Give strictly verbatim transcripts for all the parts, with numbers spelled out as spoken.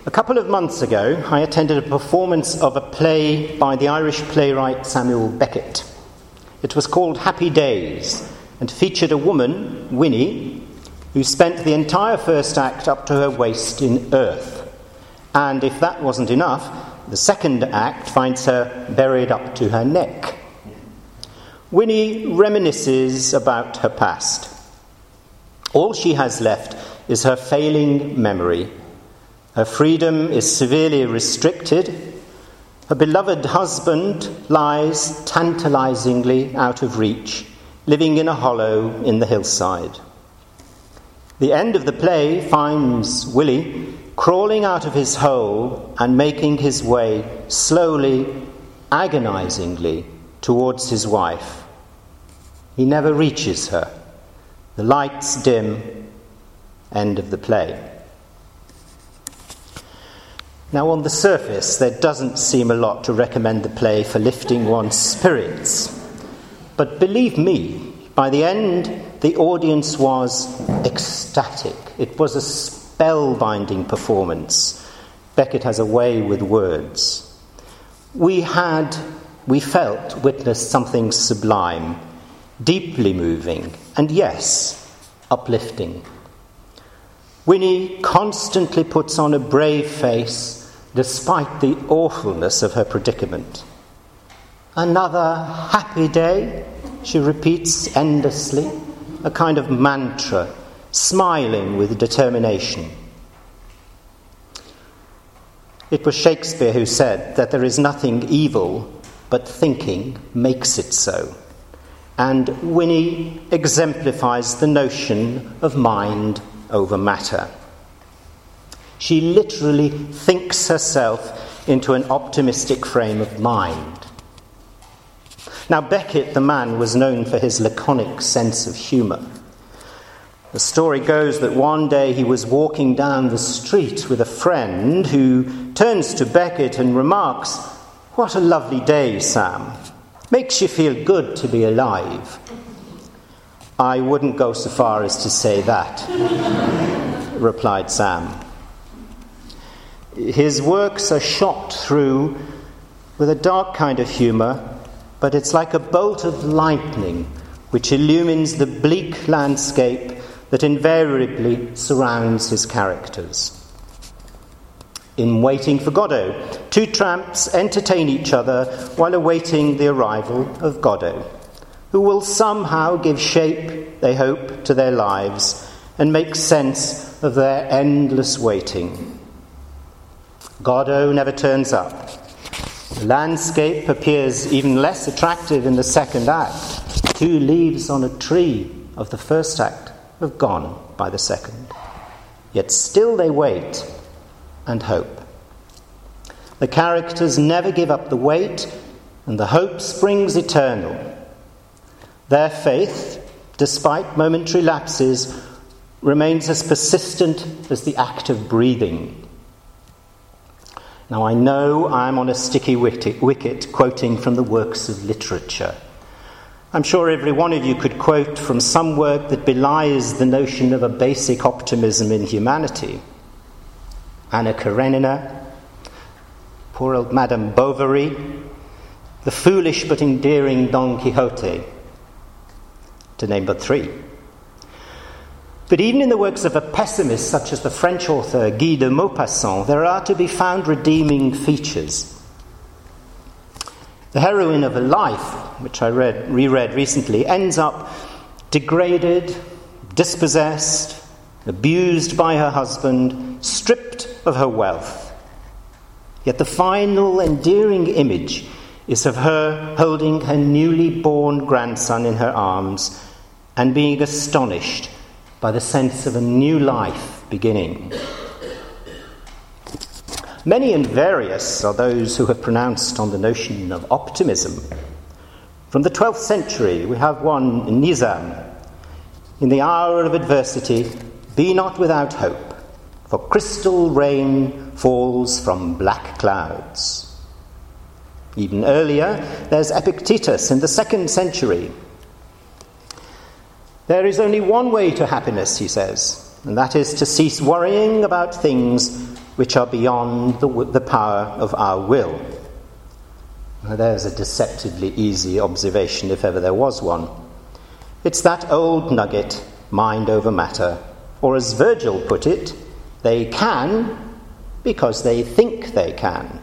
A couple of months ago, I attended a performance of a play by the Irish playwright Samuel Beckett. It was called Happy Days and featured a woman, Winnie, who spent the entire first act up to her waist in earth. And if that wasn't enough, the second act finds her buried up to her neck. Winnie reminisces about her past. All she has left is her failing memory. Her freedom is severely restricted. Her beloved husband lies tantalizingly out of reach, living in a hollow in the hillside. The end of the play finds Willie crawling out of his hole and making his way slowly, agonizingly towards his wife. He never reaches her. The lights dim. End of the play. Now, on the surface, there doesn't seem a lot to recommend the play for lifting one's spirits. But believe me, by the end, the audience was ecstatic. It was a spellbinding performance. Beckett has a way with words. We had, we felt, witnessed something sublime, deeply moving, and yes, uplifting. Winnie constantly puts on a brave face despite the awfulness of her predicament. Another happy day, she repeats endlessly, a kind of mantra, smiling with determination. It was Shakespeare who said that there is nothing evil, but thinking makes it so. And Winnie exemplifies the notion of mind over matter. She literally thinks herself into an optimistic frame of mind. Now, Beckett, the man, was known for his laconic sense of humour. The story goes that one day he was walking down the street with a friend who turns to Beckett and remarks, "What a lovely day, Sam. Makes you feel good to be alive." "I wouldn't go so far as to say that," replied Sam. His works are shot through with a dark kind of humour, but it's like a bolt of lightning which illumines the bleak landscape that invariably surrounds his characters. In Waiting for Godot, two tramps entertain each other while awaiting the arrival of Godot, who will somehow give shape, they hope, to their lives and make sense of their endless waiting. Godot never turns up. The landscape appears even less attractive in the second act. Two leaves on a tree of the first act have gone by the second. Yet still they wait and hope. The characters never give up the wait, and the hope springs eternal. Their faith, despite momentary lapses, remains as persistent as the act of breathing. Now, I know I'm on a sticky wicket quoting from the works of literature. I'm sure every one of you could quote from some work that belies the notion of a basic optimism in humanity. Anna Karenina, poor old Madame Bovary, the foolish but endearing Don Quixote, to name but three. But even in the works of a pessimist such as the French author Guy de Maupassant, there are to be found redeeming features. The heroine of A Life, which I read, reread recently, ends up degraded, dispossessed, abused by her husband, stripped of her wealth. Yet the final endearing image is of her holding her newly born grandson in her arms and being astonished by the sense of a new life beginning. Many and various are those who have pronounced on the notion of optimism. From the twelfth century, we have one in Nizam. In the hour of adversity, be not without hope, for crystal rain falls from black clouds. Even earlier, there's Epictetus in the second century. There is only one way to happiness, he says, and that is to cease worrying about things which are beyond the, the power of our will. Now, there's a deceptively easy observation, if ever there was one. It's that old nugget, mind over matter, or as Virgil put it, they can because they think they can.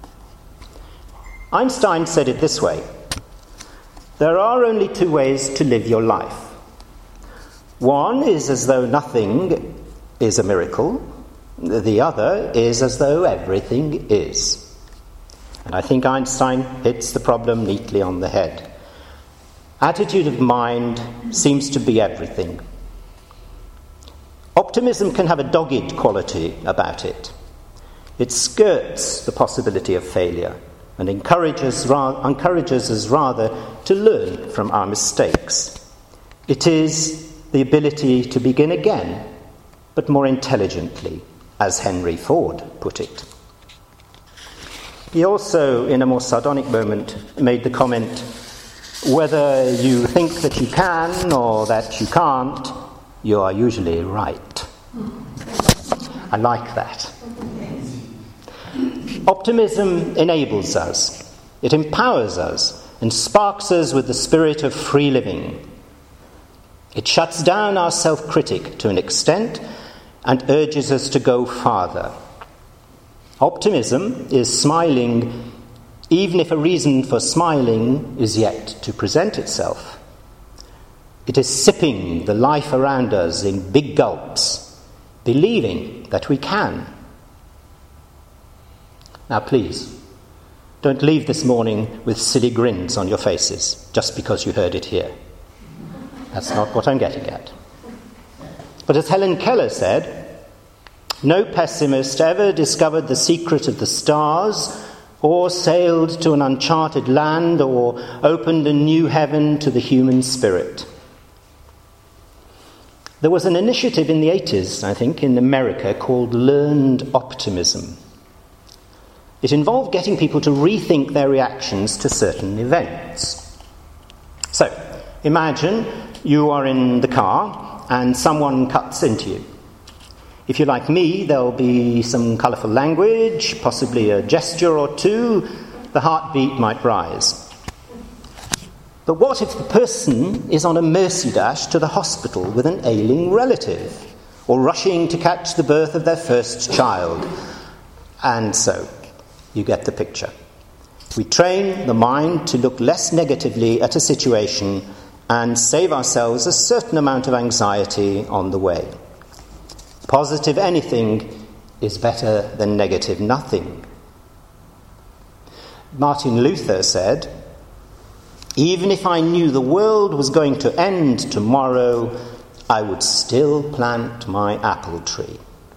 Einstein said it this way: there are only two ways to live your life. One is as though nothing is a miracle. The other is as though everything is. And I think Einstein hits the problem neatly on the head. Attitude of mind seems to be everything. Optimism can have a dogged quality about it. It skirts the possibility of failure and encourages, ra- encourages us rather to learn from our mistakes. It is the ability to begin again, but more intelligently, as Henry Ford put it. He also, in a more sardonic moment, made the comment, whether you think that you can or that you can't, you are usually right. I like that. Optimism enables us. It empowers us and sparks us with the spirit of free living. It shuts down our self-critic to an extent and urges us to go farther. Optimism is smiling even if a reason for smiling is yet to present itself. It is sipping the life around us in big gulps, believing that we can. Now please, don't leave this morning with silly grins on your faces just because you heard it here. That's not what I'm getting at. But as Helen Keller said, no pessimist ever discovered the secret of the stars, or sailed to an uncharted land, or opened a new heaven to the human spirit. There was an initiative in the eighties, I think, in America called Learned Optimism. It involved getting people to rethink their reactions to certain events. So, imagine you are in the car and someone cuts into you. If you're like me, there'll be some colourful language, possibly a gesture or two. The heartbeat might rise. But what if the person is on a mercy dash to the hospital with an ailing relative, or rushing to catch the birth of their first child? And so, you get the picture. We train the mind to look less negatively at a situation and save ourselves a certain amount of anxiety on the way. Positive anything is better than negative nothing. Martin Luther said, even if I knew the world was going to end tomorrow, I would still plant my apple tree.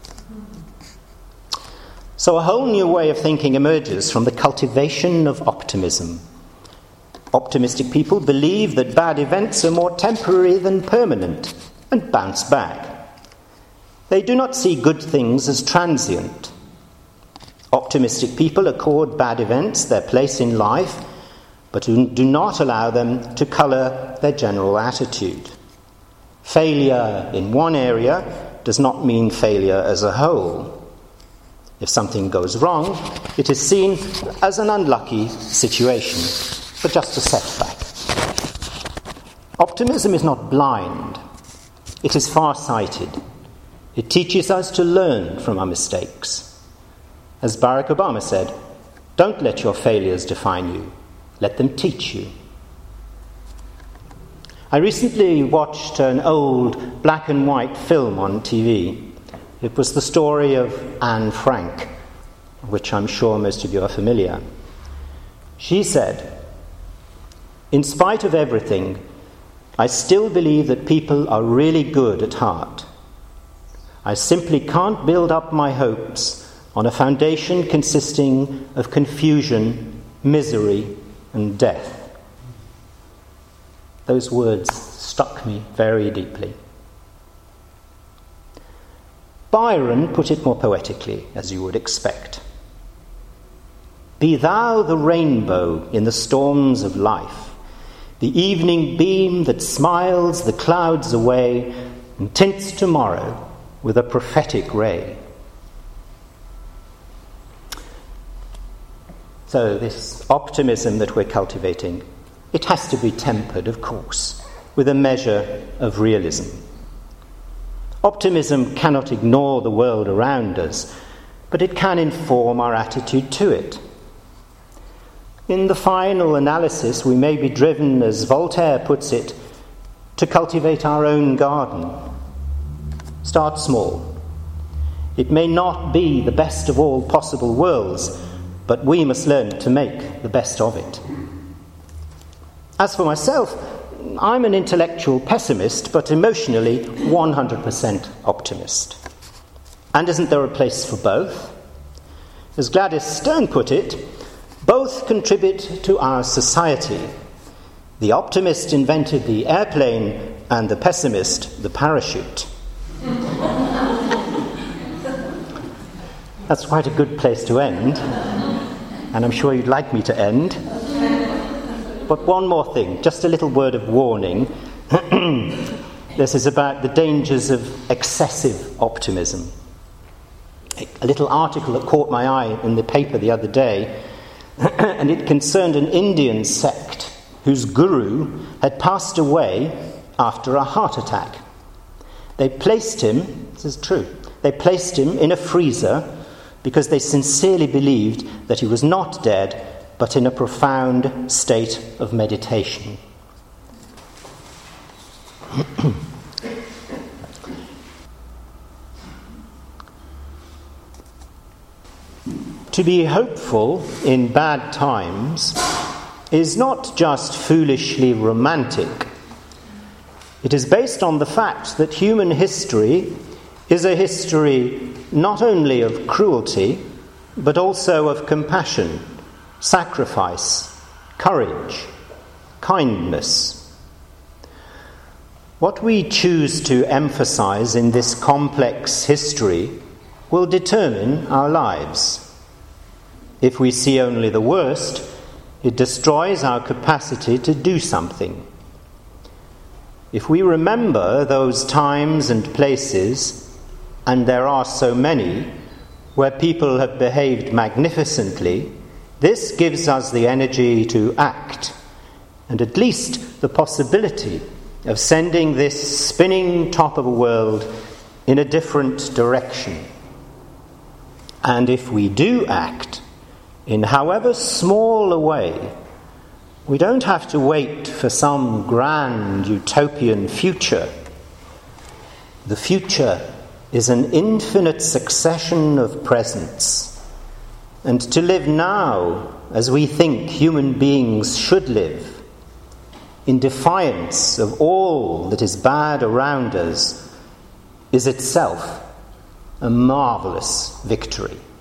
So a whole new way of thinking emerges from the cultivation of optimism. Optimistic people believe that bad events are more temporary than permanent and bounce back. They do not see good things as transient. Optimistic people accord bad events their place in life, but do not allow them to colour their general attitude. Failure in one area does not mean failure as a whole. If something goes wrong, it is seen as an unlucky situation, but just a setback. Optimism is not blind. It is far-sighted. It teaches us to learn from our mistakes. As Barack Obama said, don't let your failures define you. Let them teach you. I recently watched an old black and white film on T V. It was the story of Anne Frank, which I'm sure most of you are familiar. She said, in spite of everything, I still believe that people are really good at heart. I simply can't build up my hopes on a foundation consisting of confusion, misery, and death. Those words struck me very deeply. Byron put it more poetically, as you would expect. Be thou the rainbow in the storms of life, the evening beam that smiles the clouds away and tints tomorrow with a prophetic ray. So this optimism that we're cultivating, it has to be tempered, of course, with a measure of realism. Optimism cannot ignore the world around us, but it can inform our attitude to it. In the final analysis, we may be driven, as Voltaire puts it, to cultivate our own garden. Start small. It may not be the best of all possible worlds, but we must learn to make the best of it. As for myself, I'm an intellectual pessimist, but emotionally one hundred percent optimist. And isn't there a place for both? As Gladys Stern put it, both contribute to our society. The optimist invented the airplane and the pessimist the parachute. That's quite a good place to end, and I'm sure you'd like me to end. But one more thing, just a little word of warning. This is about the dangers of excessive optimism. A little article that caught my eye in the paper the other day, and it concerned an Indian sect whose guru had passed away after a heart attack. They placed him, this is true, they placed him in a freezer because they sincerely believed that he was not dead, but in a profound state of meditation. To be hopeful in bad times is not just foolishly romantic. It is based on the fact that human history is a history not only of cruelty, but also of compassion, sacrifice, courage, kindness. What we choose to emphasize in this complex history will determine our lives. If we see only the worst, it destroys our capacity to do something. If we remember those times and places, and there are so many, where people have behaved magnificently, this gives us the energy to act, and at least the possibility of sending this spinning top of a world in a different direction. And if we do act, in however small a way, we don't have to wait for some grand utopian future. The future is an infinite succession of presents, and to live now as we think human beings should live, in defiance of all that is bad around us, is itself a marvelous victory.